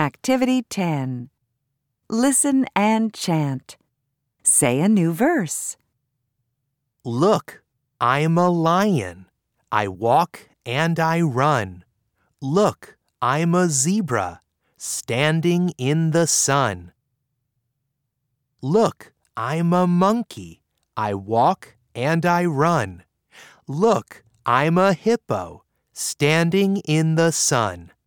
Activity 10. Listen and chant. Say a new verse. Look, I'm a lion. I walk and I run. Look, I'm a zebra, standing in the sun. Look, I'm a monkey. I walk and I run. Look, I'm a hippo, standing in the sun.